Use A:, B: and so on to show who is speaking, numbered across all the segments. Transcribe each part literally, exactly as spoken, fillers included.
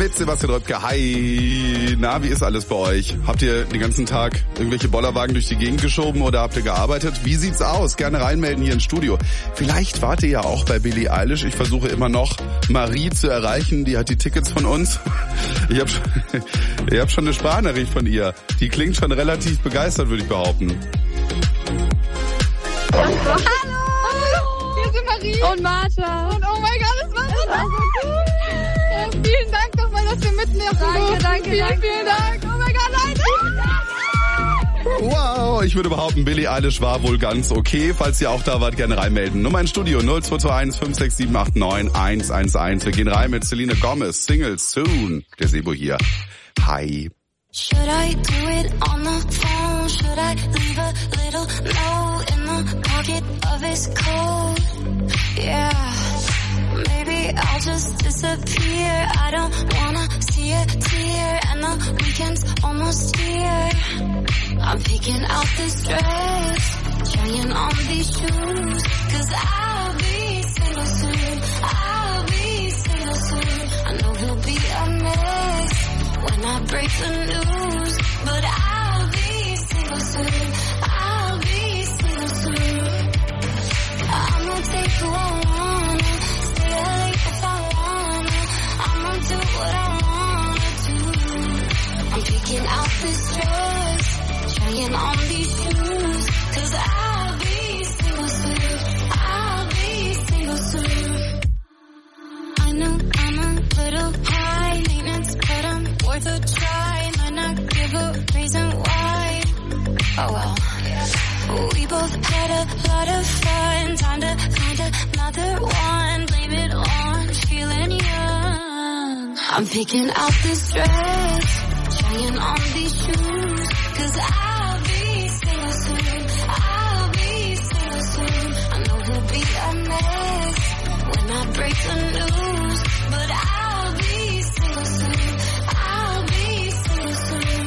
A: mit Sebastian Röpke. Hi, na, wie ist alles bei euch? Habt ihr den ganzen Tag irgendwelche Bollerwagen durch die Gegend geschoben oder habt ihr gearbeitet? Wie sieht's aus? Gerne reinmelden hier ins Studio. Vielleicht wart ihr ja auch bei Billie Eilish. Ich versuche immer noch Marie zu erreichen. Die hat die Tickets von uns. Ich habe ich hab schon eine Sprachnachricht von ihr. Die klingt schon relativ begeistert, würde ich behaupten.
B: Hallo! Hier sind Marie und Martha. Und oh mein Gott, das war so, das war so cool. Ja, vielen Dank nochmal, dass wir mitnehmen. Danke, danke, vielen, danke. Vielen Dank. Oh mein Gott, Leute.
A: Wow, ich würde behaupten, Billie Eilish war wohl ganz okay. Falls ihr auch da wart, gerne reinmelden. Nummer ins Studio null zwei zwei eins fünf sechs sieben acht neun eins eins eins. Wir gehen rein mit Selena Gomez, Single Soon. Der Sebo hier. Hi.
C: Should I do it on the phone? Should I leave a little note in the pocket of his coat? Yeah, maybe I'll just disappear. I don't wanna see a tear, and the weekend's almost here. I'm picking out this dress, trying on these shoes, cause I'll be single soon. I'll be single soon. I know he'll be a mess when I break the news, but I'll be single soon. I'll be single soon. I'ma take who I wanna, stay late if I wanna. I'ma do what I wanna do. I'm picking out this dress, trying on these shoes, cause I'll be single soon. I'll be single soon. I know I'm a little high maintenance, but I'm worth a try. Might not give a reason why. Oh well. We both had a lot of fun. Time to find another one. Blame it on feeling young. I'm picking out this dress, trying on these shoes, cause I'll be single soon. I'll be single soon. I know he'll be a mess when I break the news, but I'll be single soon. I'll be single soon.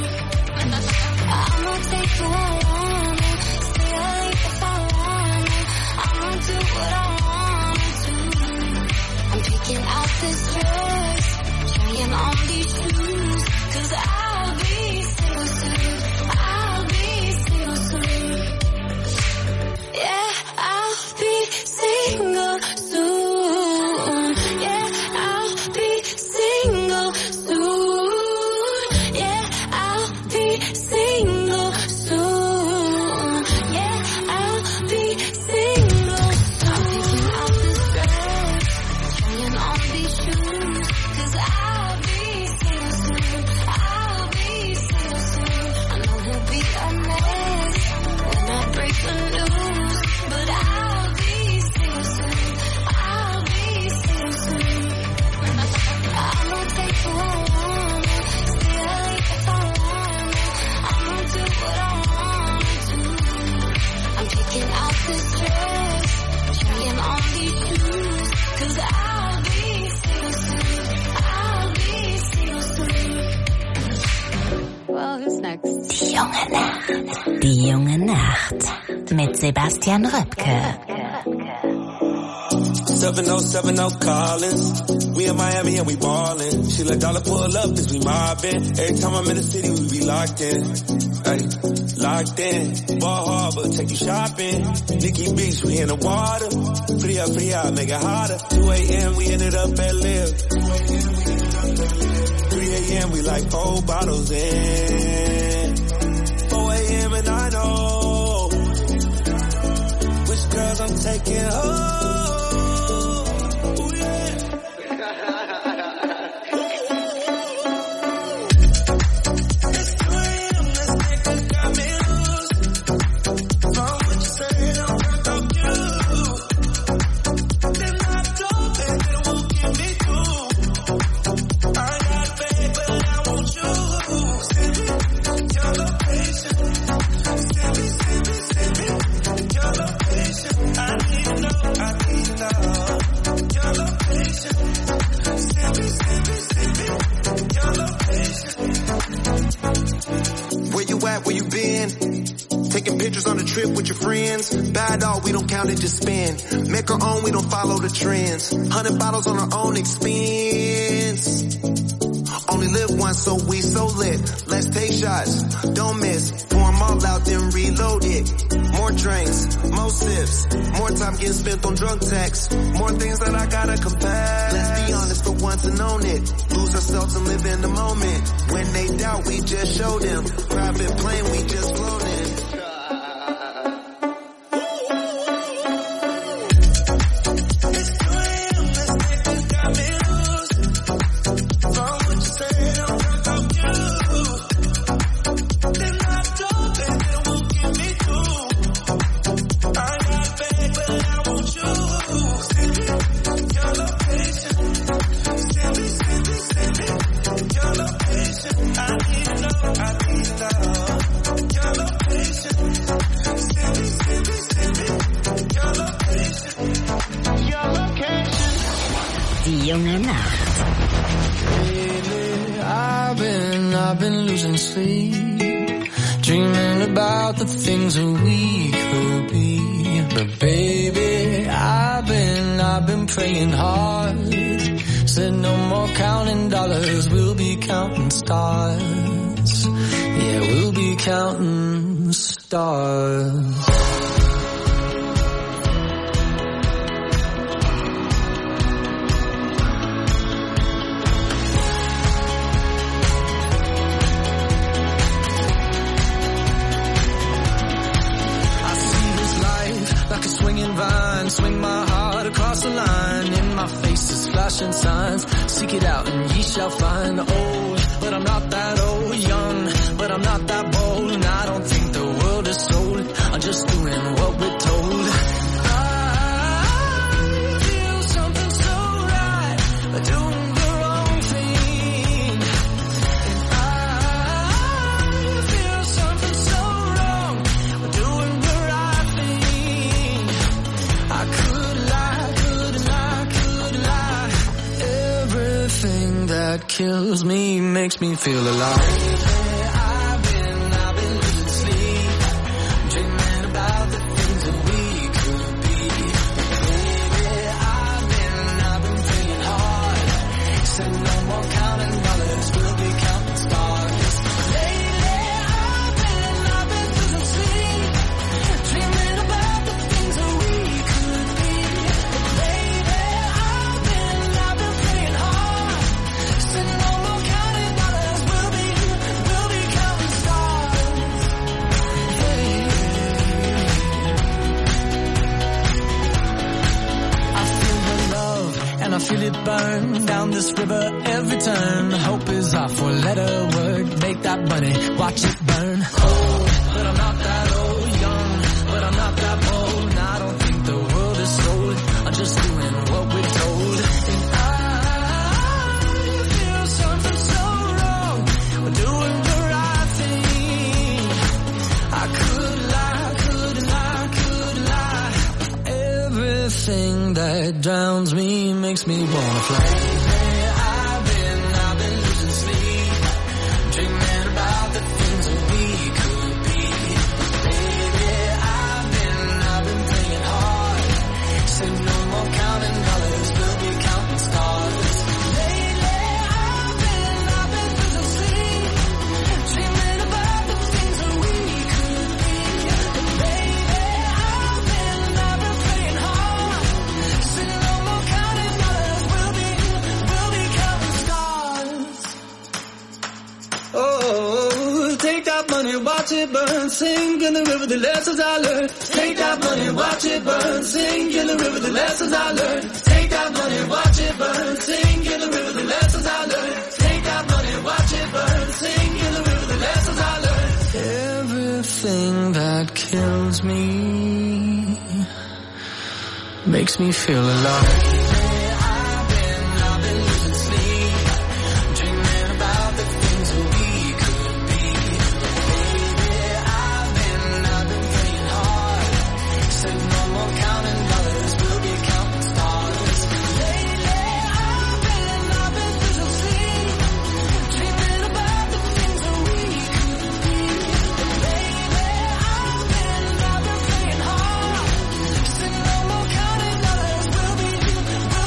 C: I'ma take who I wanna, stay late if I wanna. I'ma do what I wanna do. I'm picking out this dress, trying on these shoes, cause I'll be single soon. I'll be single soon. Yeah, I'll be single soon. Yeah, I'll be single soon. Yeah, I'll be single soon. Yeah, I'll be single soon. I'm picking out this dress, trying on these shoes, cause I'll be single soon. I'll be single soon. I know he'll be a mess when I break the news, but I'll be single soon. I'll be single soon. I'ma take who I wanna, stay late if I wanna. I'ma do what I wanna do. I'm picking out this dress, trying on these shoes, cause I'll be single soon. I'll be single soon.
B: Well, who's next?
D: Die junge Nacht. Die junge Nacht. Mit Sebastian Röpke.
E: seven oh seven oh Collins. We in Miami and we ballin'. She let dollar pull up cause we mobbin'. Every time I'm in the city we be locked in. Ay, locked in. Ball Harbor, take you shopping. Nikki Beach, we in the water. Free up, free out, make it harder. two a.m. we ended up at Live. three a.m. we like four bottles in. four a.m. and I know which girls I'm taking home.
F: Where you been? Taking pictures on the trip with your friends. Bad dog, we don't count it, just spend. Make our own, we don't follow the trends. Hundred bottles on our own expense. only live once, so we so lit. Let's take shots, don't miss. Pour them all out, then reload it. More drinks, more sips. More time getting spent on drug texts. More things that I gotta confess. Let's be honest for once and own it. Lose ourselves and live in the moment. When they doubt, we just show them. Private plane, we just floating.
D: Die junge Nacht.
G: Lately, I've been, I've been losing sleep, dreaming about the things that we could be. But baby, I've been, I've been praying hard. Said no more counting dollars, we'll be counting stars. Yeah, we'll be counting stars. Swing my heart across the line. In my face is flashing signs. Seek it out and ye shall find. Old, but I'm not that old. Young, but I'm not that bold. And I don't think the world is sold. I'm just doing what we're told. I feel something so right, but doing the wrong thing. And I feel something so wrong, but doing the right thing. I could lie, could lie, could lie. Everything that kills me makes me feel alive. I've been, I've been losing sleep, dreaming about the things that we could be. Baby, I've been, I've been praying hard. Said no more counting dollars, we'll be counting stars. Lately, I've been, I've been losing sleep, dreaming about the things that we could be. Baby, I've been, I've been praying hard. Said no more counting dollars, we'll be, we'll be counting stars. Hey. I feel the love and I feel it burn down this river every turn. Hope is our four-letter word. Make that money, watch it burn. Old, but I'm not that old. Young, but I'm not that bold. And I don't think the world is sold. I'm just doing what we're told. And I feel something so wrong, but doing the right thing. I could lie, could lie, could lie. Everything that drowns me makes me wanna fly. I've been, I've been losing sleep, dreaming about the things that we could be. Baby, I've been, I've been praying hard. Said no more counting dollars, we'll be counting stars. Lately, I've been, I've been losing sleep, dreaming about the things that we could be. Baby, I've been, I've been praying hard. Said no more counting dollars, we'll be, we'll be counting stars. Oh, take that money, watch it burn, sink in the river, the lessons I learned. Take that money, watch it burn, sink in the river, the lessons I learned. Take that money, watch it burn, sink in the river, the lessons I learned. Take that money, watch it burn, sink in the river, the lessons I learned. Everything that kills me makes me feel alive. I've been, I've been losing sleep, dreaming about the things that we could be. Baby, I've been, I've been praying hard. Said no more counting dollars, we'll be counting stars. Lately, I've been, I've been losing sleep, dreaming about the things that we could be. Baby, I've been, I've been praying hard. Said no more counting dollars, we'll be, we'll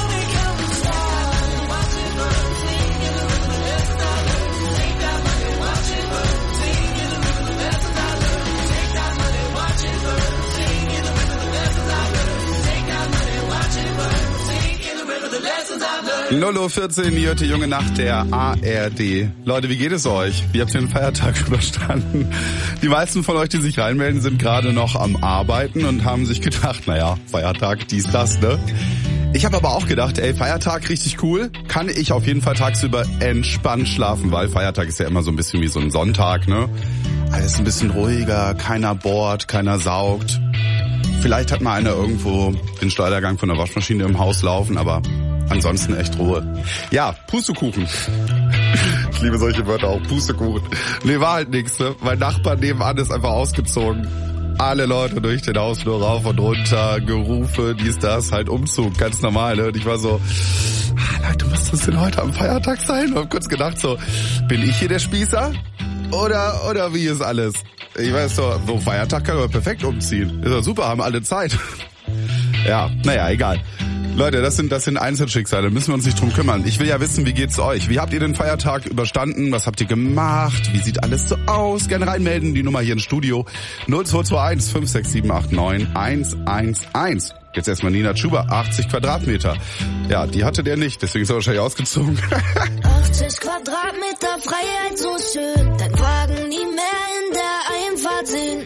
A: null Uhr vierzehn, hier hört die junge Nacht der A R D. Leute, wie geht es euch? Wie habt ihr den Feiertag überstanden? Die meisten von euch, die sich reinmelden, sind gerade noch am Arbeiten und haben sich gedacht, naja, Feiertag, dies, das, ne? Ich habe aber auch gedacht, ey, Feiertag richtig cool, kann ich auf jeden Fall tagsüber entspannt schlafen, weil Feiertag ist ja immer so ein bisschen wie so ein Sonntag, ne? Alles ein bisschen ruhiger, keiner bohrt, keiner saugt. Vielleicht hat mal einer irgendwo den Schleudergang von der Waschmaschine im Haus laufen, aber ansonsten echt Ruhe. Ja, Pustekuchen. Ich liebe solche Wörter auch, Pustekuchen. Nee, war halt nichts, ne? Mein Nachbar nebenan ist einfach ausgezogen. Alle Leute durch den Hausflur rauf und runter, Gerufe, dies, das, halt Umzug, ganz normal, ne? Und ich war so, ah, Leute, muss das denn heute am Feiertag sein? Ich hab kurz gedacht so, bin ich hier der Spießer? Oder, oder wie ist alles? Ich weiß doch, so Feiertag kann man perfekt umziehen. Ist doch super, haben alle Zeit. Ja, naja, egal. Leute, das sind das sind Einzelschicksale, müssen wir uns nicht drum kümmern. Ich will ja wissen, wie geht's euch? Wie habt ihr den Feiertag überstanden? Was habt ihr gemacht? Wie sieht alles so aus? Gerne reinmelden, die Nummer hier im Studio null zwei zwei eins fünf sechs sieben acht neun eins eins eins. Jetzt erstmal Nina Chuba, achtzig Quadratmeter. Ja, die hatte der nicht, deswegen ist er wahrscheinlich ausgezogen.
C: achtzig Quadratmeter Freiheit, so schön. Dein Wagen nie mehr in der Einfahrt sehen.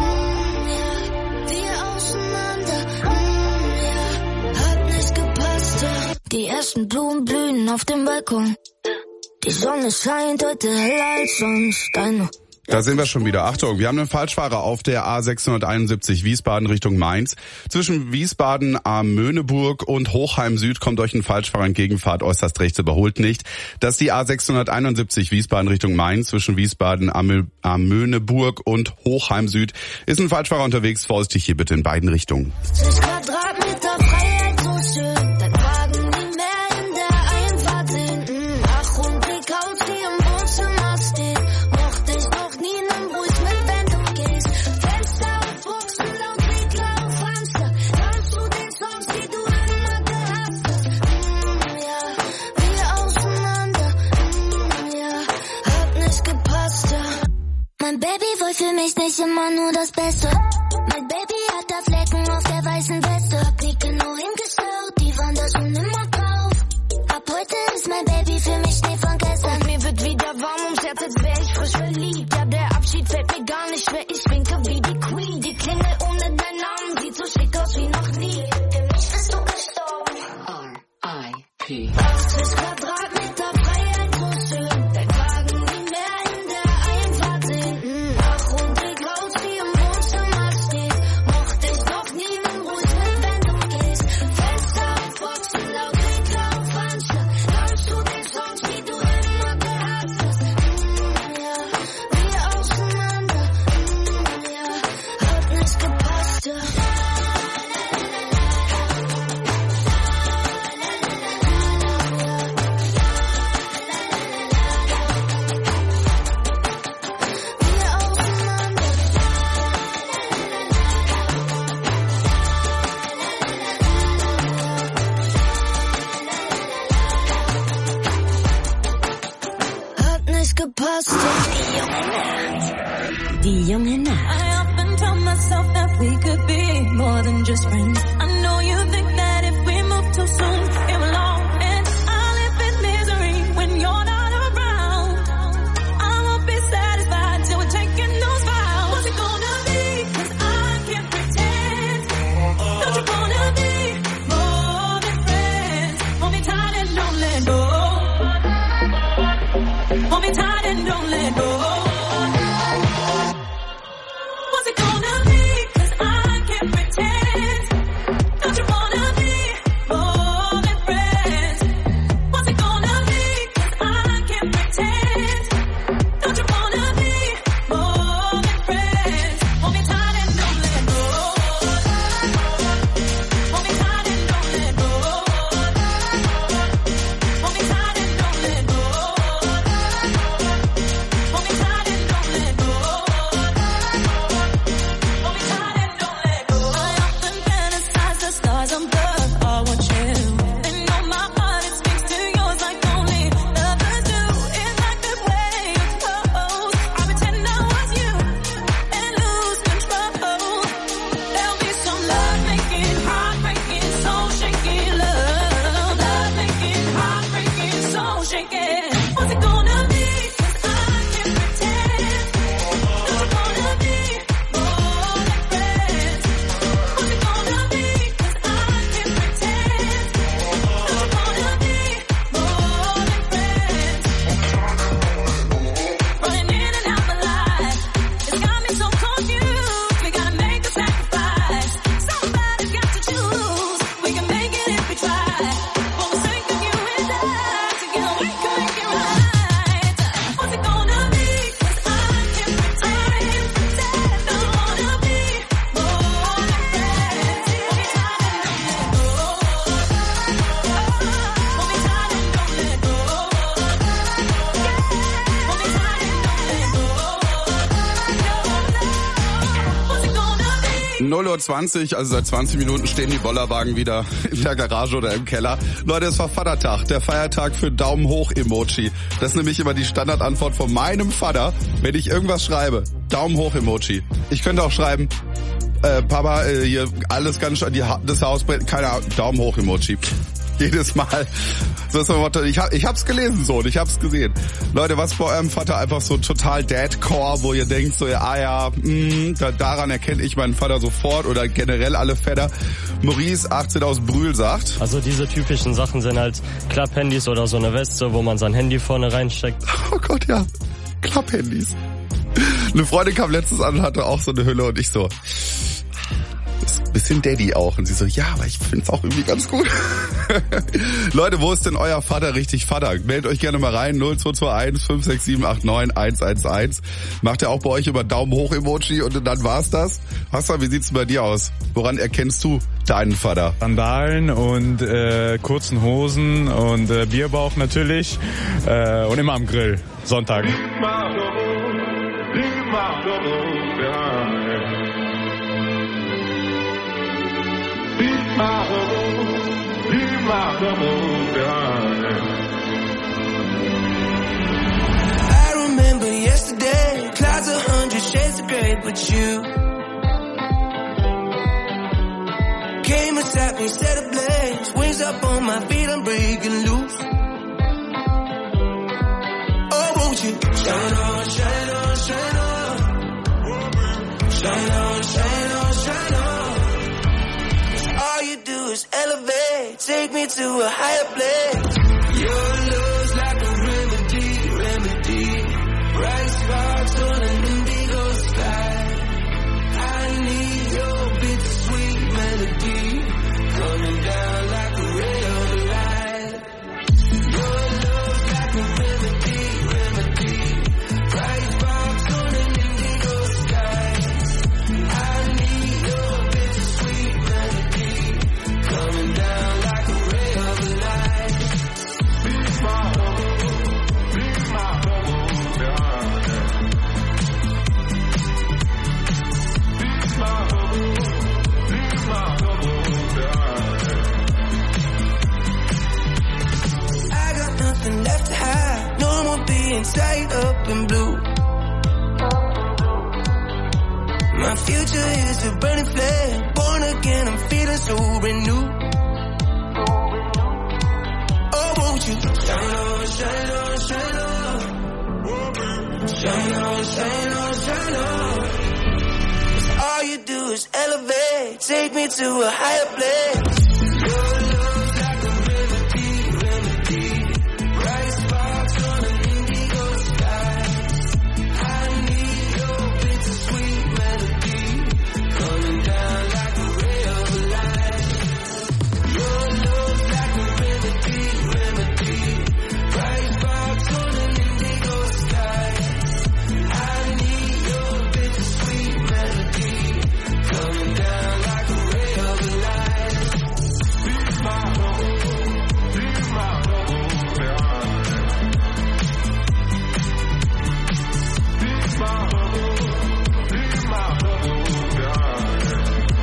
C: Die ersten Blumen blühen auf dem Balkon. Die Sonne scheint heute heller als sonst. Deine
A: Da sind wir schon wieder. Achtung, wir haben einen Falschfahrer auf der A sechshunderteinundsiebzig Wiesbaden Richtung Mainz. Zwischen Wiesbaden am Möhneburg und Hochheim Süd kommt euch ein Falschfahrer entgegen, fahrt äußerst rechts, überholt nicht. Das ist die A sechshunderteinundsiebzig Wiesbaden Richtung Mainz. Zwischen Wiesbaden am, am Möhneburg und Hochheim Süd ist ein Falschfahrer unterwegs. Vorsichtig hier bitte in beiden Richtungen.
C: achtzig Quadratmeter Freiheit, so schön. Dein Wagen nie mehr in der Einfahrt sehen. Ach, und die Couch, die im Wohnzimmer steht. Mochte ich noch nie, nimm ruhig mit, wenn du gehst. Fenster auf Boxen, laut Regler auf Hamster. Tanzt du den Songs, die du immer gehasst hast. Mm, ja, wir auseinander. Mm, ja, hat nicht gepasst, ja. Mein Baby wollte für mich nicht immer nur das Beste. Mein Baby hat da Flecken auf der weißen Weste. Hab nie genau hingeschaut, die waren da schon immer drauf. Ab heute ist mein Baby für mich Schnee von gestern. Und mir wird wieder warm ums Herz, als wär ich frisch verliebt. Ja, der Abschied fällt mir gar nicht schwer, ich winke wie die Queen. Die Klingel ohne deinen Namen sieht so schick aus wie noch nie. Für mich bist du gestorben. R I P achtzig Quadratmeter Freiheit, so schön. Dein Wagen nie mehr in der Einfahrt sehen. Ach, und die Couch, die im Wohnzimmer steht. Mochte ich noch nie, nimm ruhig mit, wenn du gehst. Fenster auf Boxen, laut Regler auf Anschlag. Tanzt du den Songs, die du immer gehasst hast. Mm, ja, wir auseinander. Mm, ja, hat nicht gepasst, ja. Wir auseinander. Hat nicht gepasst, ja.
D: Die junge Nacht.
H: I often tell myself that we could be
A: null Uhr zwanzig, also seit zwanzig Minuten stehen die Bollerwagen wieder in der Garage oder im Keller. Leute, es war Vatertag, der Feiertag für Daumen hoch Emoji. Das ist nämlich immer die Standardantwort von meinem Vater, wenn ich irgendwas schreibe. Daumen hoch Emoji. Ich könnte auch schreiben, äh, Papa, äh, hier alles ganz schön, die ha- das Haus brennt, keine Ahnung, Daumen hoch Emoji. Jedes Mal. So ist mein Motto. Ich, hab, ich hab's gelesen so und ich hab's gesehen. Leute, was bei eurem Vater einfach so total Dadcore, wo ihr denkt so, ah ja, mh, da, daran erkenne ich meinen Vater sofort oder generell alle Väter. Maurice, achtzehn aus Brühl, sagt.
H: Also diese typischen Sachen sind halt Klapphandys oder so eine Weste, wo man sein Handy vorne reinsteckt.
A: Oh Gott, ja. Klapphandys. Eine Freundin kam letztens an und hatte auch so eine Hülle und ich so... ist ein bisschen Daddy auch. Und sie so, ja, aber ich find's auch irgendwie ganz gut. Leute, wo ist denn euer Vater richtig Vater? Meldet euch gerne mal rein. null zwei zwei eins fünf sechs sieben acht neun eins eins eins. Macht ihr auch bei euch über Daumen hoch Emoji und dann war's das? Hassan, wie sieht's denn bei dir aus? Woran erkennst du deinen Vater?
I: Sandalen und äh, kurzen Hosen und äh, Bierbauch natürlich äh, und immer am Grill. Sonntag.
J: I remember yesterday, clouds a hundred shades of grey, but you came and sat me, set ablaze, wings up on my feet, I'm breaking loose. Oh, won't you shine on, shine on, shine on, shine on, shine on, shine on. All you do is elevate, take me to a higher place. Your love's like a remedy, remedy. Bright sparks on an indigo sky. I need your bittersweet melody, coming down like a ray of light. Your love's like a remedy, remedy. Bright sparks on an indigo sky. I need your bittersweet melody, coming down like a ray of light. Be my bubble, be my bubble, yeah. Be my bubble, be my bubble, yeah. I got nothing left to hide, no more being tied up in blue. My future is a burning flame, born again, I'm feeling so renewed. Oh, won't you shine on, shine on, shine on, shine on, shine on, shine on. 'Cause all you do is elevate, take me to a higher place. Your love's like a remedy, remedy. Bright sparks on an indigo sky. I need your bittersweet melody, coming down like a ray of light. Your love's like a remedy, remedy. Bright sparks on an indigo sky. I need your bittersweet melody, coming down like a ray of light. Be my bubble, be my bubble, yeah. Be my bubble, be my bubble, yeah.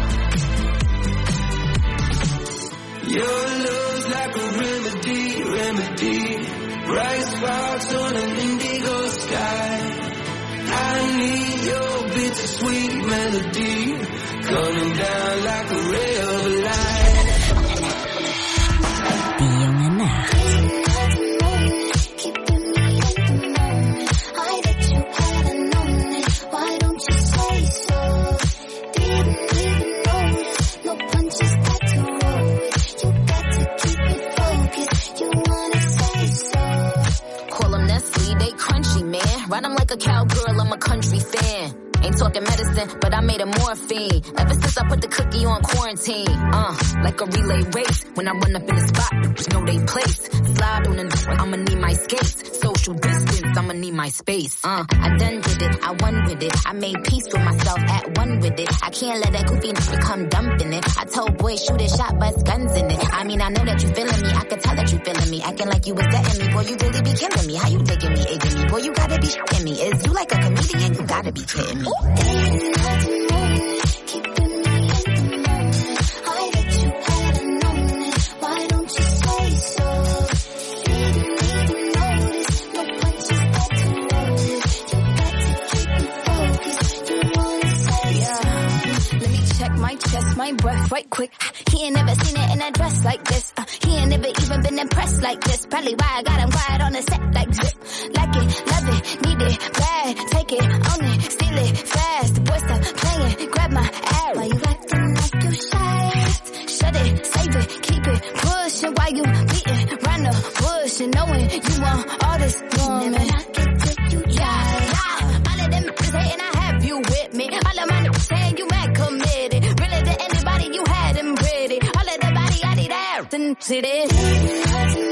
J: Your love's like a remedy, remedy. Bright sparks on an indigo sky. I need your bittersweet melody, coming down like a ray of light.
D: Die junge Nacht.
K: Call them Nestle, they crunchy, man. Ride them like a cowgirl, I'm a country fan. Ain't talking medicine, but I made a morphine. Ever since I put the cookie on quarantine. Uh, like a relay race. When I run up in the spot, bitches know they place. Slide on the I'ma need my skates. Social distance, I'ma need my space. Uh, I done did it, I won with it. I made peace with myself, at one with it. I can't let that goofy become dumping it. I told boys shoot a shot, bust guns in it. I mean, I know that you feeling me, I can tell that you feeling me. Acting like you was getting me, boy, you really be killing me. How you taking me, egging me? Boy, you gotta be shitting me. Is you like a comedian? You gotta be kidding me. Ooh. my chest, my breath right quick. He ain't never seen it in a dress like this. Uh, he ain't never even been impressed like this. Probably why I got him quiet on the set like zip. Like it, love it, need it, bad. Take it, own it, steal it, fast. The boy stop playing, grab my ass. Why you acting like you shy? Shut it, save it, keep it pushing. While you beating round the bush and knowing you want all this woman. Never knock it till you try. Yeah, all of them is hating, I have you with me. All of my niggas saying you mad committed. Really to anybody you had them pretty. All of the body I need out and see this.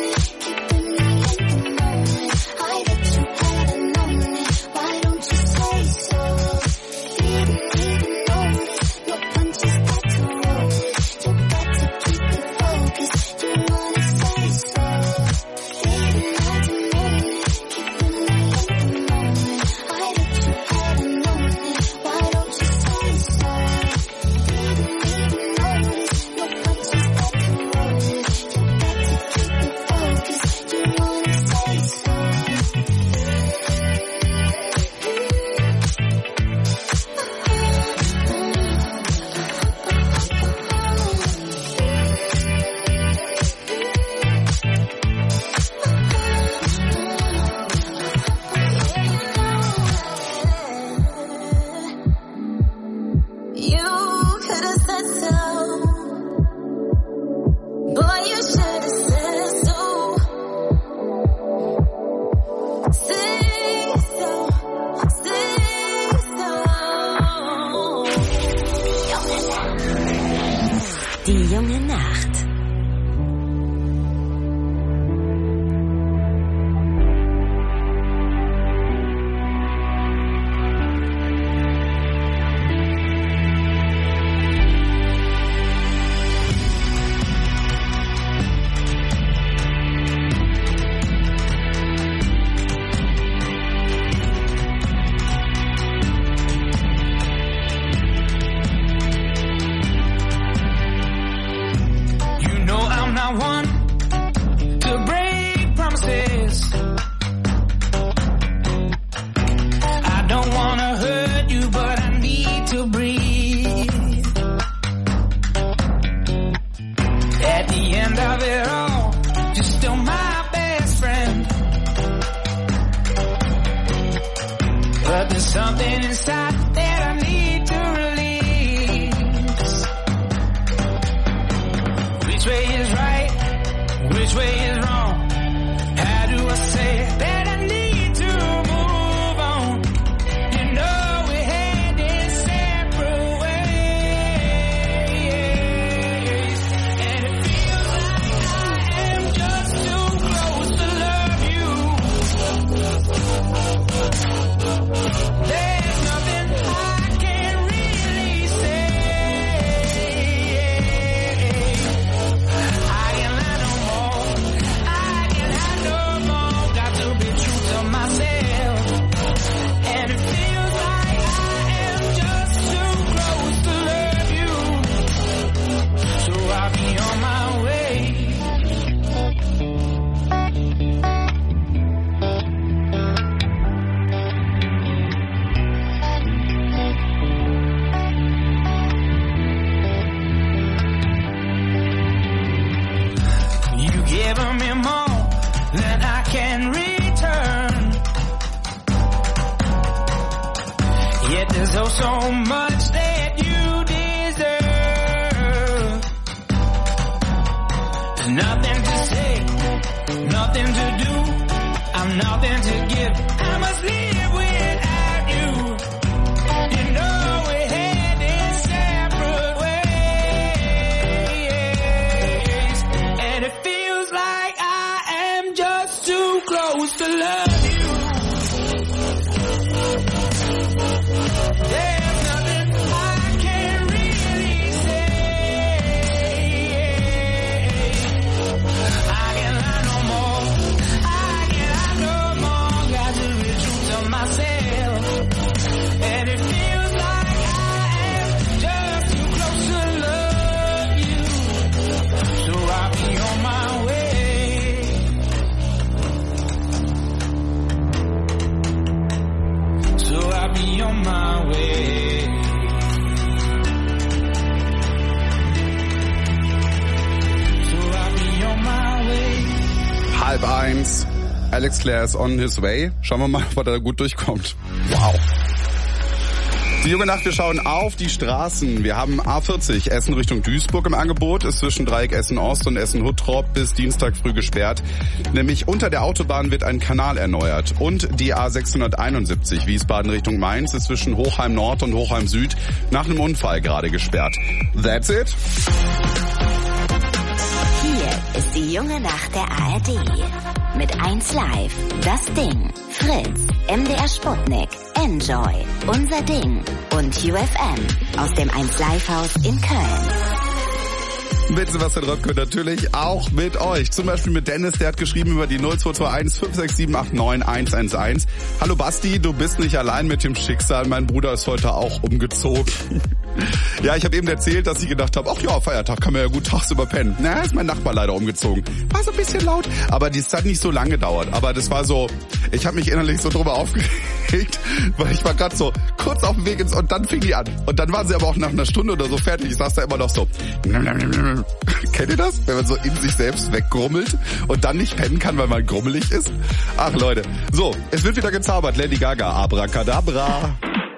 D: Die junge Nacht.
G: Something inside that I need to release. Which way is right? Which way is wrong? How do I say that I need to move on? You know we're heading separate ways, and it feels like I am just too close to love you. There's nothing I can really say. I can lie no more. I can hide no more. Got to be true to myself. And it feels like I am just too close to love you. So I'll be on my way. You giving me more than I can return. Yet there's oh so much that you deserve. There's nothing to say, nothing to do. I'm nothing to give. I must live without you. You know we're heading separate ways, and it feels like I am just too close to love you. There's nothing I can really say. I can lie no more. I can lie no more. Got to be true to myself.
A: eins. Alex Clare is on his way. Schauen wir mal, ob er da gut durchkommt. Wow. Die junge Nacht, wir schauen auf die Straßen. Wir haben A vierzig Essen Richtung Duisburg im Angebot. Ist zwischen Dreieck Essen-Ost und Essen-Huttrop bis Dienstag früh gesperrt. Nämlich unter der Autobahn wird ein Kanal erneuert. Und die A sechshunderteinundsiebzig Wiesbaden Richtung Mainz ist zwischen Hochheim Nord und Hochheim Süd nach einem Unfall gerade gesperrt. That's it.
D: Hier ist die junge Nacht der A R D. Mit eins Live, Das Ding, Fritz, M D R Sputnik, Enjoy, Unser Ding und U F M aus dem eins Live Haus in Köln.
A: Mit Sebastian Röpke natürlich auch mit euch. Zum Beispiel mit Dennis, der hat geschrieben über die null zwei zwei eins fünf sechs sieben acht neun eins eins eins. Hallo Basti, du bist nicht allein mit dem Schicksal. Mein Bruder ist heute auch umgezogen. Ja, ich habe eben erzählt, dass ich gedacht habe, ach ja, Feiertag kann man ja gut tagsüber pennen. Na, ist mein Nachbar leider umgezogen. War so ein bisschen laut, aber das hat nicht so lange gedauert. Aber das war so, ich habe mich innerlich so drüber aufgeregt, weil ich war gerade so kurz auf dem Weg ins, und dann fing die an. Und dann waren sie aber auch nach einer Stunde oder so fertig. Ich saß da immer noch so. Kennt ihr das? Wenn man so in sich selbst weggrummelt und dann nicht pennen kann, weil man grummelig ist? Ach Leute. So, es wird wieder gezaubert. Lady Gaga, Abracadabra.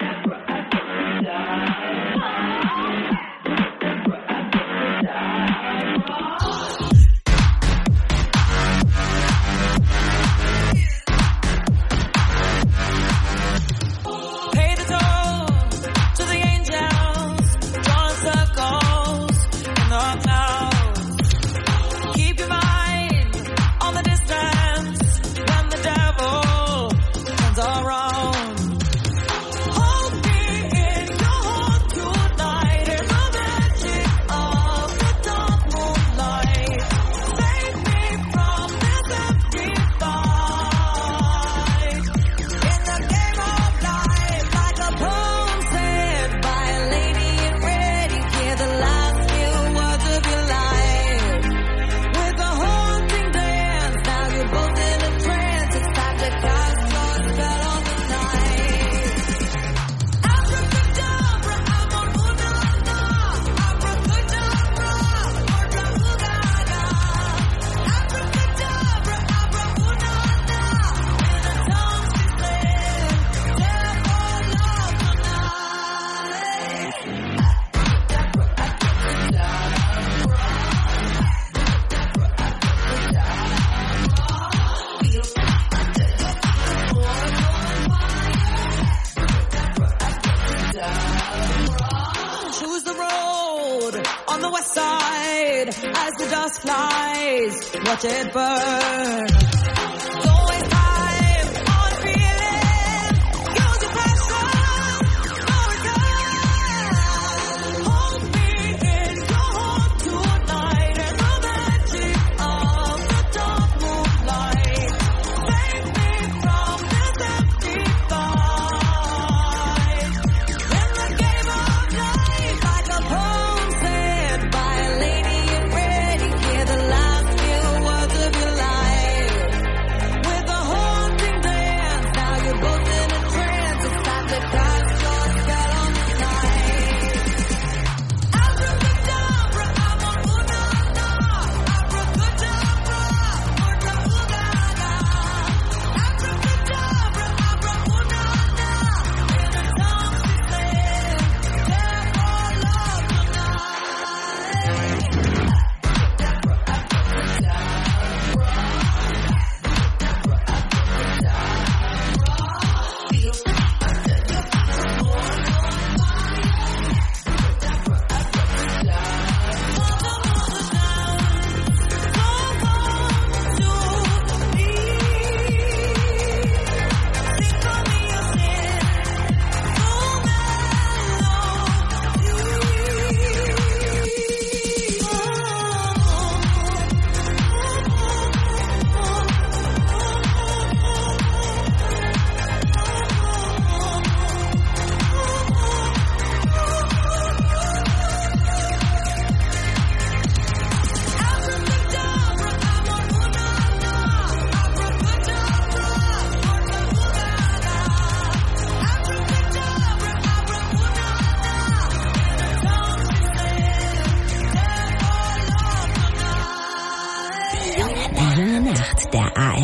L: Watch it burn.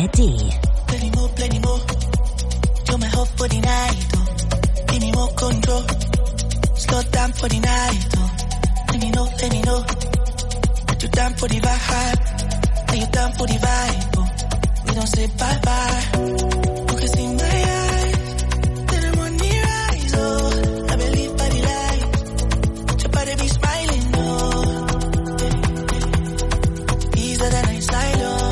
D: D.
M: Plenty more, plenty more. You're my hope for the night, oh. Plenty more control. Slow down for the night, oh. Let me know, let me know. But you're down for the vibe. Are you down for the vibe, oh. We don't say bye-bye. You can see my eyes. Then I'm on the rise, oh. I believe by the light. Your body be smiling, oh. These are the nights I love.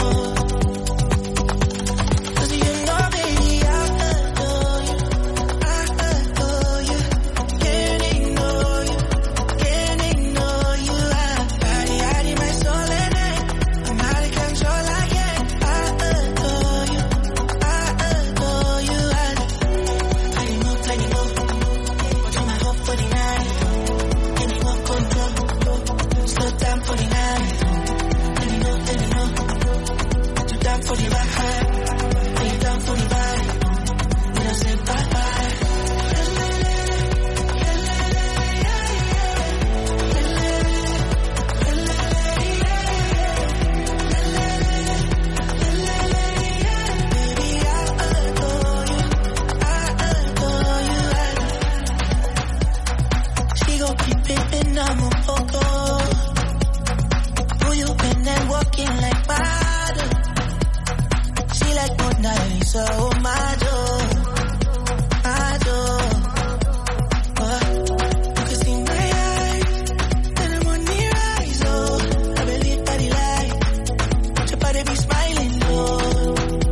M: For the vibe, are you down for the vibe? We don't say bye-bye. Baby, I adore you, I adore you. She gon' keep it in a photo. Who you been and walking like model? Like Mona Lisa, oh my door, my door. Oh, you can see my eyes, then I'm on the rise, oh. I believe by the light, your body be smiling, oh.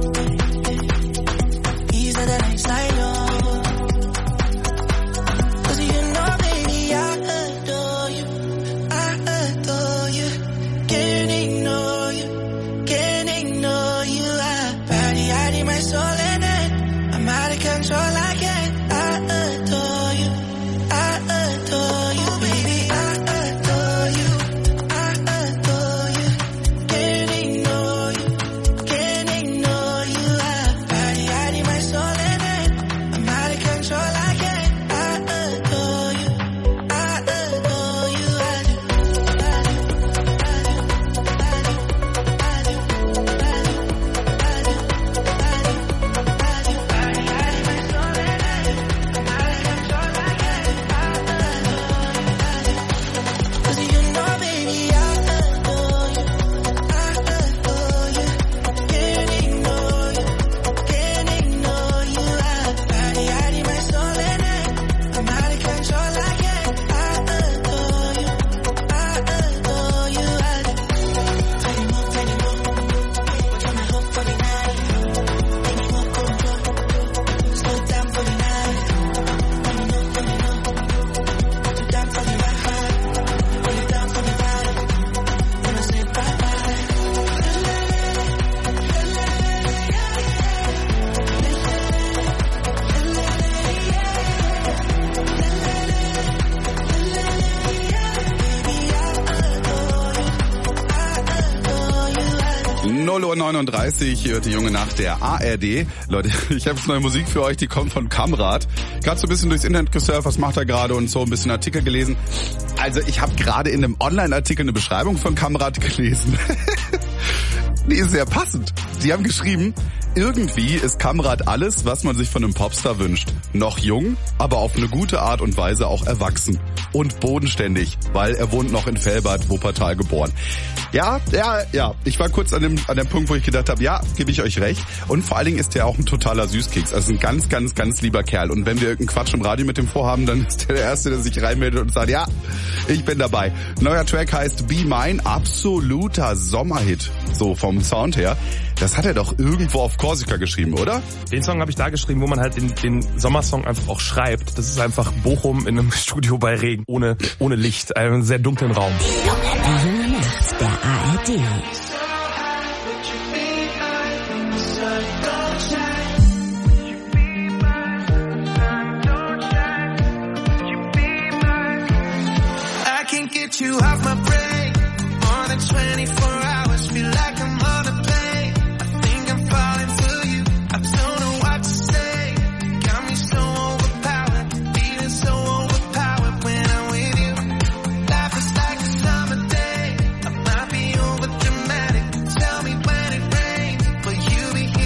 M: These are the nights I love. Cause you know, baby, I adore you, I adore you. Can't ignore you, can't ignore you. I hide my soul in it. I'm out of control, I can't. I adore you, I adore you, baby. I adore you, I adore you. Can't ignore you, can't ignore you. I hide my soul in it. I'm out of control, I can't. I adore you, I adore you. I do, I do, I do, I do, I do.
A: null Uhr neununddreißig, hört die junge Nacht der A R D. Leute, ich habe jetzt neue Musik für euch, die kommt von Kamrat. Gerade so ein bisschen durchs Internet gesurft, was macht er gerade und so ein bisschen Artikel gelesen. Also ich habe gerade in einem Online-Artikel eine Beschreibung von Kamrat gelesen. Die ist sehr passend. Sie haben geschrieben, irgendwie ist Kamrat alles, was man sich von einem Popstar wünscht. Noch jung, aber auf eine gute Art und Weise auch erwachsen. Und bodenständig, weil er wohnt noch in Velbert, Wuppertal geboren. Ja, ja, ja. Ich war kurz an dem, an dem Punkt, wo ich gedacht habe, ja, gebe ich euch recht. Und vor allen Dingen ist er auch ein totaler Süßkeks. Also ein ganz, ganz, ganz lieber Kerl. Und wenn wir irgendeinen Quatsch im Radio mit dem vorhaben, dann ist der der Erste, der sich reinmeldet und sagt, ja, ich bin dabei. Neuer Track heißt Be Mine, absoluter Sommerhit. So vom Sound her. Das hat er doch irgendwo auf Korsika geschrieben, oder?
N: Den Song habe ich da geschrieben, wo man halt den, den Sommersong einfach auch schreibt. Das ist einfach Bochum in einem Studio bei Regen, ohne, ohne Licht, einem sehr dunklen Raum.
D: Die junge Nacht der A R D.
J: I can't get you off my brain. More than twenty-four hours, feel like I'm on a plane. I think I'm falling for you. I don't know what to say. Got me so overpowered, feeling so overpowered when I'm with you. Life is like a summer day. I might be over dramatic. Tell me when it rains, but you be here.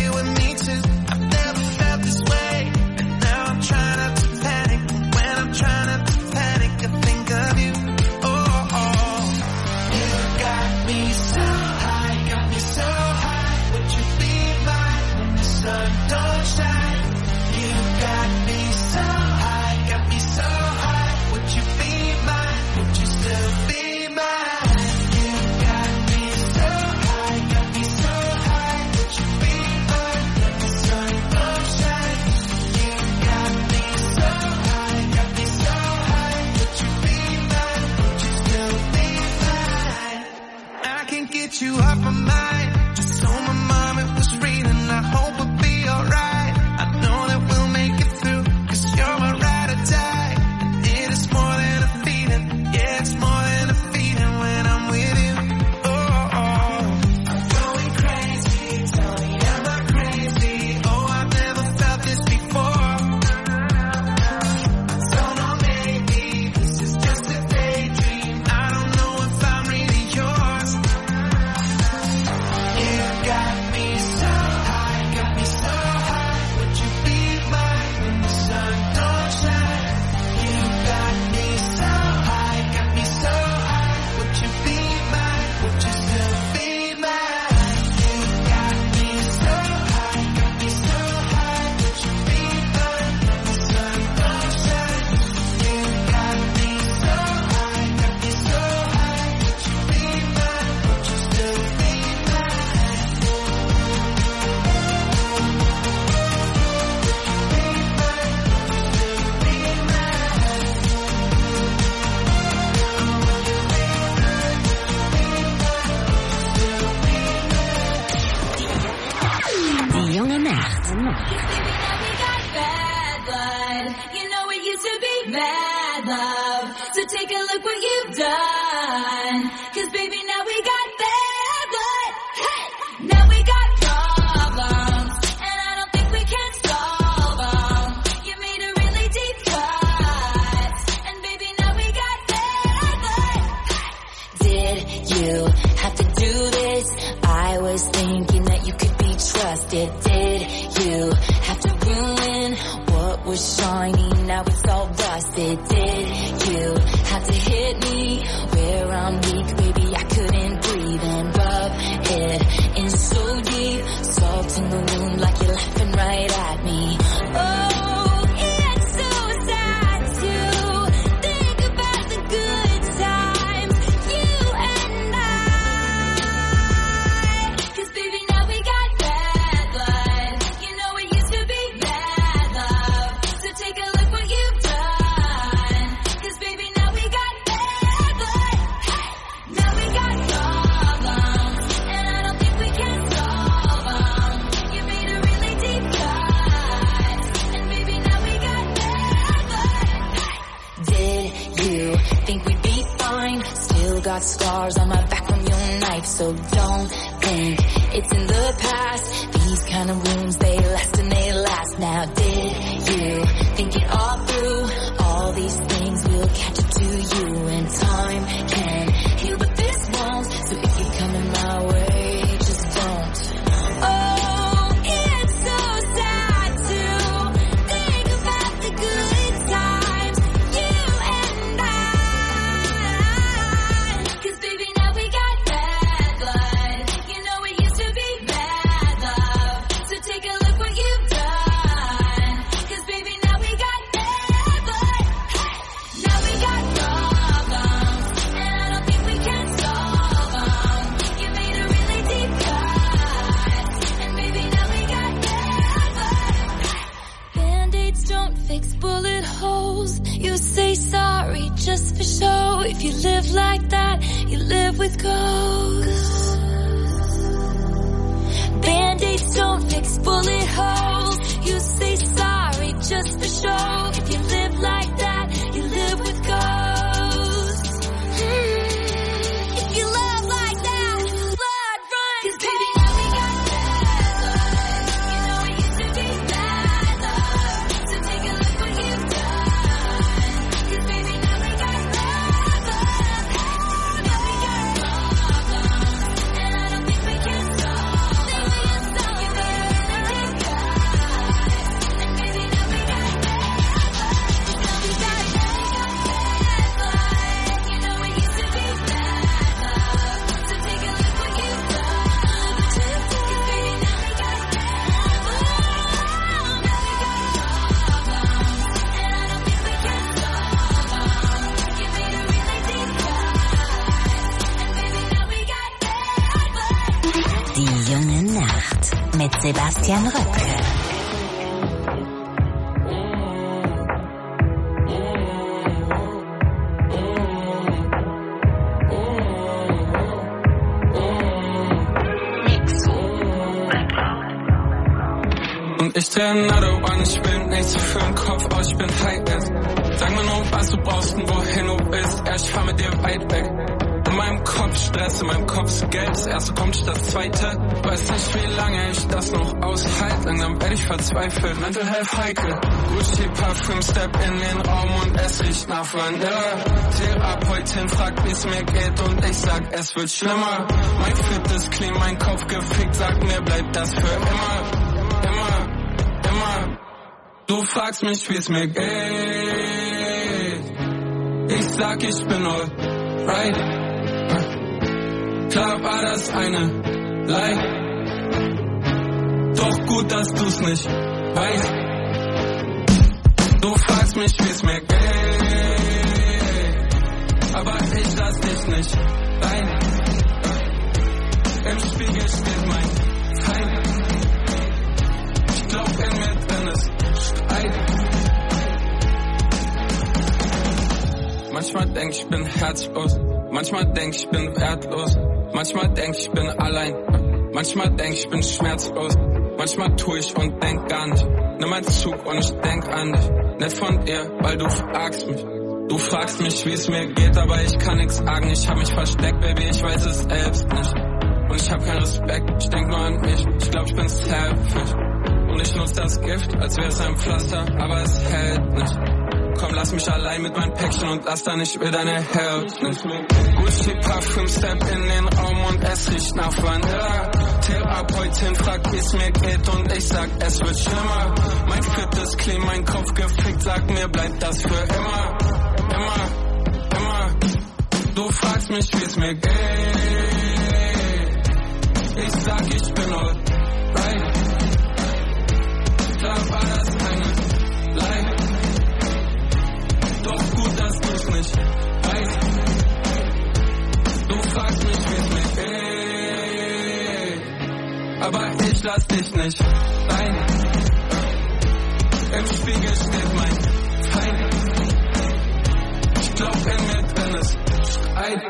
M: get you off my mind. Just told my mom it was raining, I hope we'll be alright. I know that we'll make it through, cause you're my ride or die. And it is more than a feeling, yeah, it's more than a feeling when I'm with you. Oh, oh. I'm going crazy, tell me am I crazy? Oh, I've never felt this before. So no, maybe this is just a daydream. I don't know if I'm really yours. You got me so high, got me so high. Would you be mine when the sun don't shine? You got me so high, got me so high. Would you be mine? Would you still be mine? You got me so high, got me so high. Would you be mine when the sun don't shine? You got me so high, got me so high. Would you be mine? Would you still be mine?
D: Die junge Nacht.
C: Bad blood. You know it used to be mad love. So take a look what you've done. Cause baby now we got bad blood. Hey! Now we got problems. And I don't think we can solve them. You made a really deep cut. And baby now we got bad blood.
K: Did you have to do this? I was thinking that you could be trusted. Did you have to ruin what was shiny? Now it's all busted. Did you have to hit me where I'm weak? Baby, I couldn't breathe and rub it in so deep. Salt in the wound like you're laughing right at me. Oh, it's so sad to think about the good times, you and I.
C: Cause baby now we got bad blood. You know it used to be bad love. So take a look what you've done. Cause baby now we got bad blood. Hey! Now we got problems. And I don't think we can solve them. You made a really deep cut. And baby now we got bad blood.
K: Did you think we'd be fine? Still got scars on my back from your knife, so don't think it's in the past. These kind of wounds, they last and they last. Now did you think it all through? All these things will catch up to you, and time can heal, but this won't. So if you're coming my way, just don't. Oh, it's so sad to think about the good times, you and I.
C: Cause baby now we got bad blood. You know it used to be bad love. So take a look what you've done. Cause baby now we got bad blood. Hey! Now we got problems. And I don't think we can solve them. You made a really deep cut. And baby now we got bad blood.
K: Band-aids don't fix bullet holes. You say sorry just for show. If you live like that, you live with ghosts. Band-aids don't fix bullet holes. You say sorry just for show. If you live like that, you live with ghosts. Hmm. If you love like that, blood runs
C: Cause baby now we got bad blood. You know it used to be bad love. So take a look what you've done. Cause baby now we got bad blood. Now we got problems. And I don't think we can solve them. You made a really deep cut. And baby now we got bad blood. Now we got bad blood. You know it used to be bad love. So take a look what you've done. Cause baby now we got bad blood. Now we got problems. And I don't think we can solve them. You made a really deep cut. And baby now we got bad blood.
D: Die junge Nacht mit Sebastian Röpke.
O: Ich dreh another one, ich bin nichts für den Kopf aus, ich bin high end. Sag mir nur, was du brauchst und wohin du willst, ja, ich fahr mit dir weit weg. In meinem Kopf Stress, in meinem Kopf ist Geld, das erste kommt statt das zweite. Weiß nicht, wie lange ich das noch aushalte, langsam werd ich verzweifelt. Mental Health heikel, Gucci Parfüm, Step in den Raum und es riecht nach Vanille. Therapeutin fragt, wie's mir geht und ich sag, es wird schlimmer. Mein Fit ist clean, mein Kopf gefickt, sag mir, bleibt das für immer, immer, immer. Du fragst mich, wie's mir geht, ich sag, ich bin alright. Klar war das eine Lie, doch gut, dass du's nicht weißt. Du fragst mich, wie's mir geht, aber ich lass dich nicht rein. Im Spiegel steht mein Feind, ich glaub in mir drin ist Streit. Manchmal denk ich bin herzlos, manchmal denk ich bin wertlos. Manchmal denk ich bin allein, manchmal denk ich bin schmerzlos. Manchmal tu ich und denk gar nicht, nimm einen Zug und ich denk an dich. Nicht von dir, weil du fragst mich. Du fragst mich, wie es mir geht, aber ich kann nix sagen. Ich hab mich versteckt, Baby, ich weiß es selbst nicht. Und ich hab keinen Respekt, ich denk nur an mich. Ich glaub, ich bin selfish. Und ich nutz das Gift, als wäre es ein Pflaster, aber es hält nicht. Komm, lass mich allein mit meinem Päckchen und lass dann nicht will deine Help nicht. Gucci Parfüm, Step in den Raum und es riecht nach Vanille. Therapeutin fragt, wie's mir geht und ich sag, es wird schlimmer. Mein Fit ist clean, mein Kopf gefickt, sag mir, bleibt das für immer, immer, immer. Du fragst mich, wie's mir geht, ich sag, ich bin alright. Klar war das eine Lie, doch gut, dass du's nicht weißt. Du fragst mich, wie's mir geht, aber ich lass dich nicht rein. Im Spiegel steht mein Feind, ich glaub in mir drin ist Streit.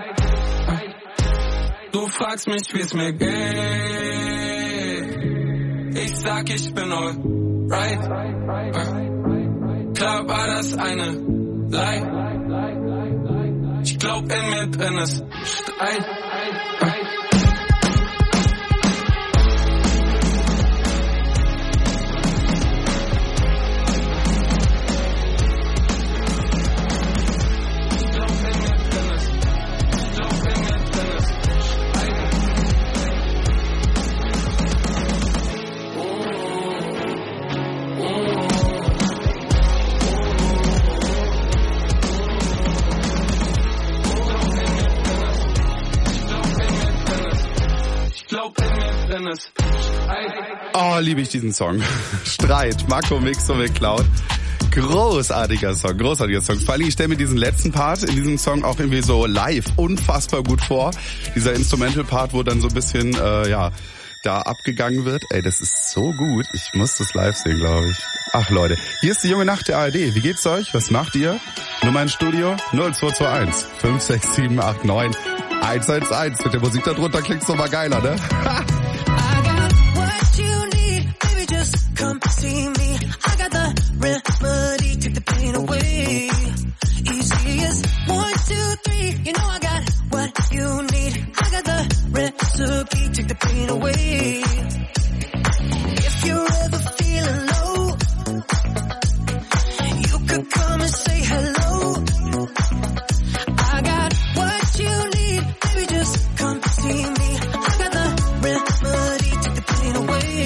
O: Du fragst mich, wie's mir geht, ich sag, ich bin alright. Klar war das eine Lie, ich glaub in mir drin ist Streit.
A: Oh, liebe ich diesen Song. Streit, Marco Mix und McCloud. Großartiger Song, großartiger Song. Vor allem, ich stelle mir diesen letzten Part in diesem Song auch irgendwie so live unfassbar gut vor. Dieser Instrumental-Part, wo dann so ein bisschen, äh, ja, da abgegangen wird. Ey, das ist so gut. Ich muss das live sehen, glaube ich. Ach Leute, hier ist die junge Nacht der A R D. Wie geht's euch? Was macht ihr? Nummer ins Studio null zwei zwei eins fünf sechs sieben acht neun eins eins eins. Mit der Musik da drunter klingt's noch mal geiler, ne?
P: Come see me, I got the remedy, take the pain away. Easy as one, two, three, you know I got what you need. I got the recipe, take the pain away. If you're ever feeling low, you could come and say hello. I got what you need, baby, just come see me. I got the remedy, take the pain away.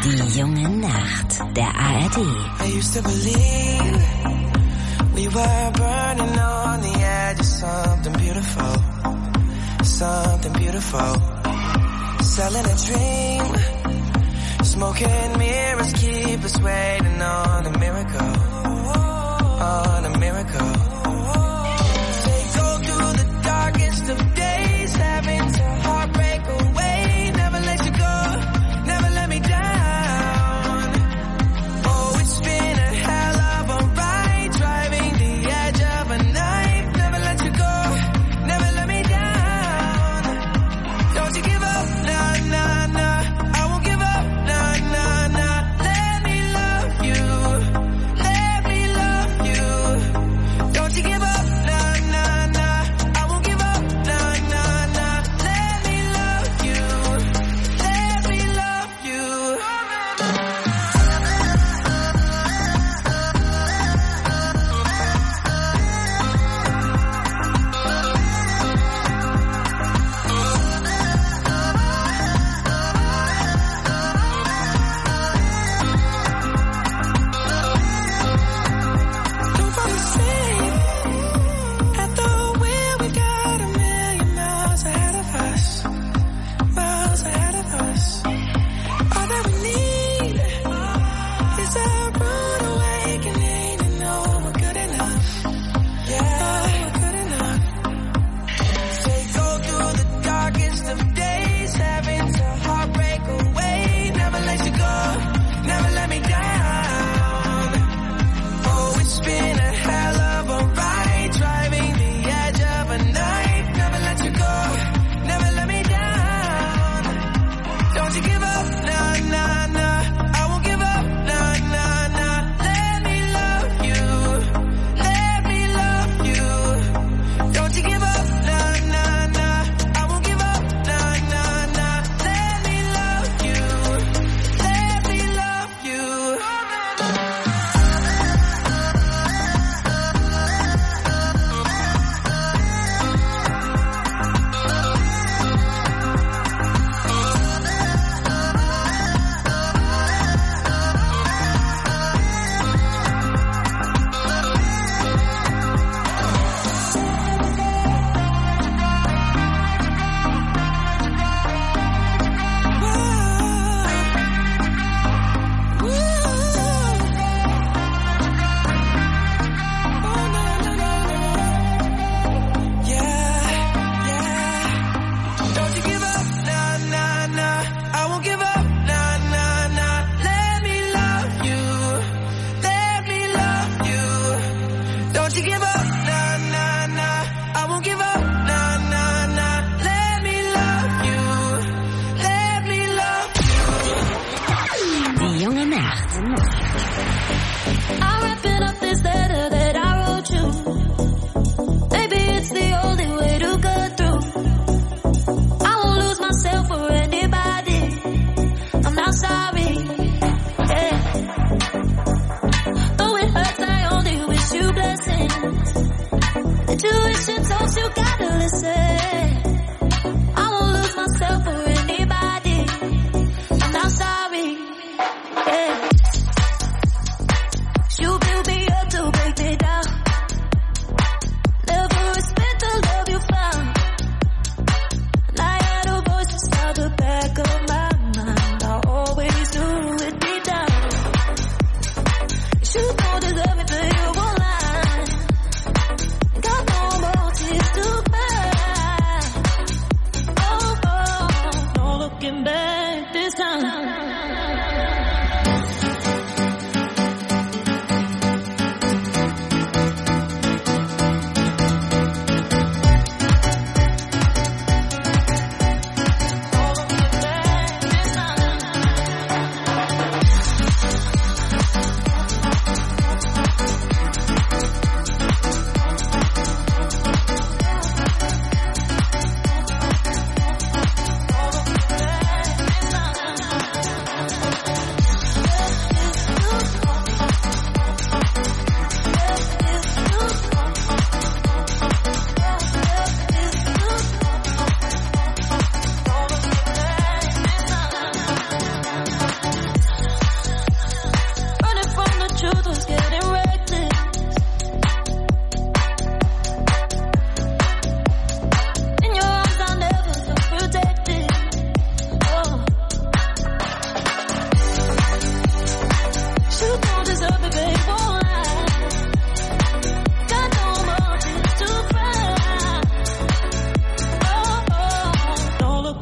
D: Die junge Nacht der A R D.
J: I used to believe we were burning on the edge of something beautiful, something beautiful. Selling a dream, smoking mirrors keep us waiting on a miracle, on a miracle. They go through the darkest of days, having to heartbreak away. Never let you go, never let me down. Oh, it's been a hell of a ride, driving the edge of a knife. Never let you go, never let me down. Don't you give up, nah, nah, nah. I won't give up, nah, nah, nah. Let me love you, let me love you. Don't you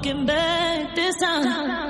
Q: looking back this time.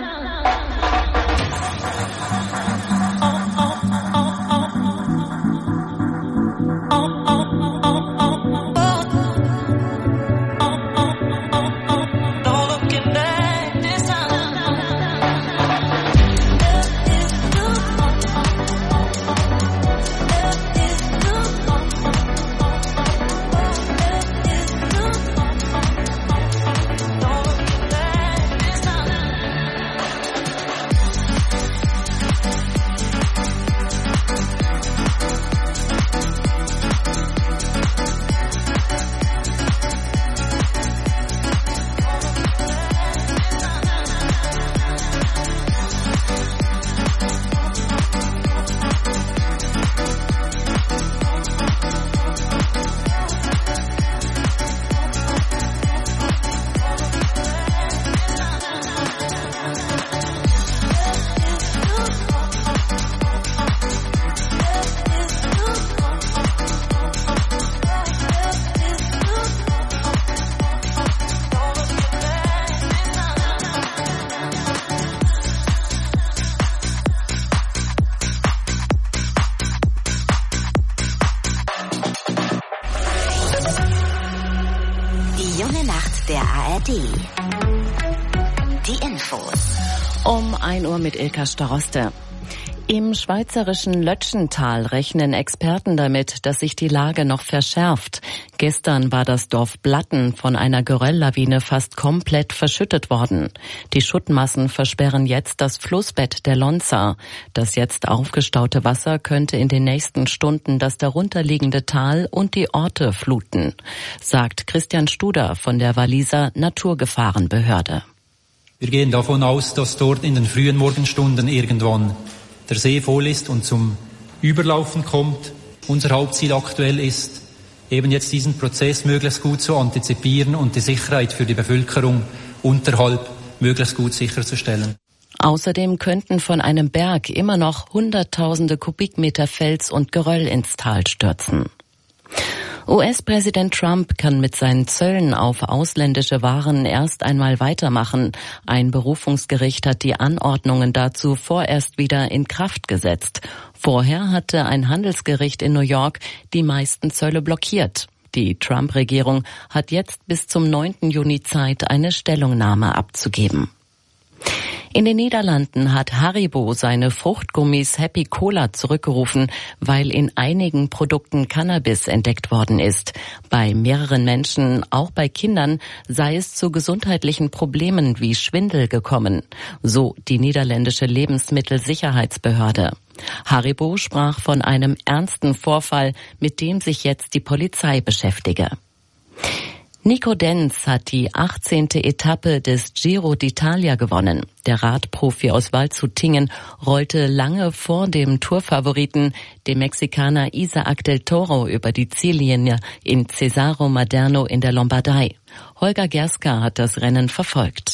D: Die Infos.
R: Um ein Uhr mit Ilka Staroste. Im schweizerischen Lötschental rechnen Experten damit, dass sich die Lage noch verschärft. Gestern war das Dorf Blatten von einer Gerölllawine fast komplett verschüttet worden. Die Schuttmassen versperren jetzt das Flussbett der Lonza. Das jetzt aufgestaute Wasser könnte in den nächsten Stunden das darunterliegende Tal und die Orte fluten, sagt Christian Studer von der Walliser Naturgefahrenbehörde.
S: Wir gehen davon aus, dass dort in den frühen Morgenstunden irgendwann der See voll ist und zum Überlaufen kommt. Unser Hauptziel aktuell ist, eben jetzt diesen Prozess möglichst gut zu antizipieren und die Sicherheit für die Bevölkerung unterhalb möglichst gut sicherzustellen.
R: Außerdem könnten von einem Berg immer noch hunderttausende Kubikmeter Fels und Geröll ins Tal stürzen. U S-Präsident Trump kann mit seinen Zöllen auf ausländische Waren erst einmal weitermachen. Ein Berufungsgericht hat die Anordnungen dazu vorerst wieder in Kraft gesetzt. Vorher hatte ein Handelsgericht in New York die meisten Zölle blockiert. Die Trump-Regierung hat jetzt bis zum neunten Juni Zeit, eine Stellungnahme abzugeben. In den Niederlanden hat Haribo seine Fruchtgummis Happy Cola zurückgerufen, weil in einigen Produkten Cannabis entdeckt worden ist. Bei mehreren Menschen, auch bei Kindern, sei es zu gesundheitlichen Problemen wie Schwindel gekommen, so die niederländische Lebensmittelsicherheitsbehörde. Haribo sprach von einem ernsten Vorfall, mit dem sich jetzt die Polizei beschäftige. Nico Denz hat die achtzehnte Etappe des Giro d'Italia gewonnen. Der Radprofi aus Waldshutingen rollte lange vor dem Tourfavoriten, dem Mexikaner Isaac del Toro, über die Ziellinie in Cesaro Maderno in der Lombardei. Holger Gerska hat das Rennen verfolgt.